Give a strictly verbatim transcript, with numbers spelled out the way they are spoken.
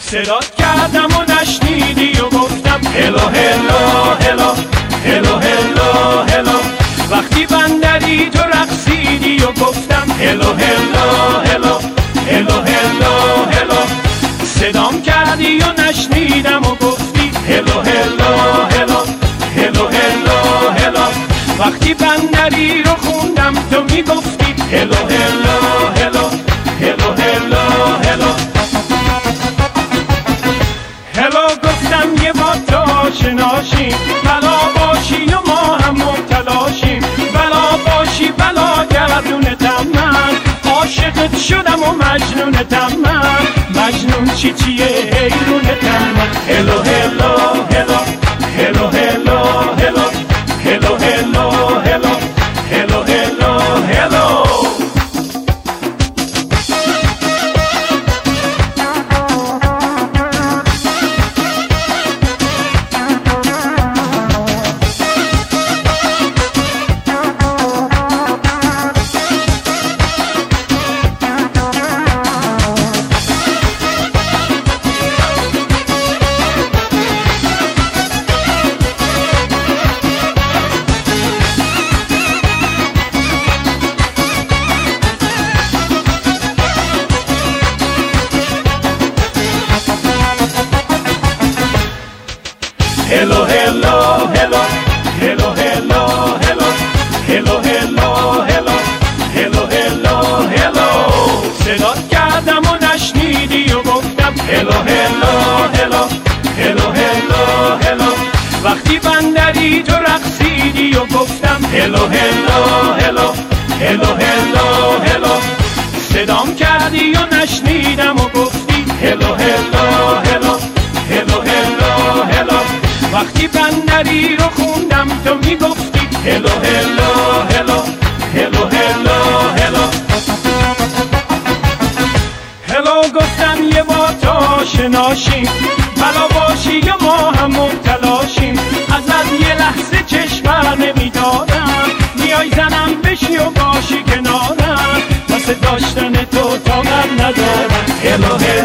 صدات کردم و نشنیدی و گفتم هلو هلو هلو هلو هلو هلو. وقتی بندری تو رقصیدی و گفتم هلو هلو هلو هلو هلو هلو. صدام کردی و نشنیدم و گفتی هلو هلو هلو هلو هلو هلو. وقتی بندری رو خوندم تو میگفتی هلو هلو هلو هلو هلو هلو. هلو گفتم یه با تو آشناشیم، بلا باشی و ما هم مبتلاشیم. بلا باشی بلا گردونتم من، عاشقت شدم و مجنونتم من. مجنون چی چیه حیرونتم من. هلو هلو هلو هلو هلو هلو هلو هلو هلو هلو هلو هلو. Hello, hello, hello, hello, hello, hello, hello, hello, hello, hello, hello, hello. صدات کردم و نشنیدی و گفتم hello, hello, hello, hello, hello, hello. وقتی بندری تو رقصیدی و گفتم hello, hello, hello, hello, hello, hello. صدام کردی و نشنیدم و گفتی hello, hello, hello, hello, hello, hello. وقتی بندری رو خوندم تو میگفتی هلو هلو هلو هلو هلو هلو. هلو گفتم یه با تو آشناشیم، بلا باشی یا ما هم مبتلاشیم. ازت یه لحظه چشم بر نمیدارم، میای زنم بشی و باشی کنارم. واسه داشتن تو طاقت ندارم. هلو هلو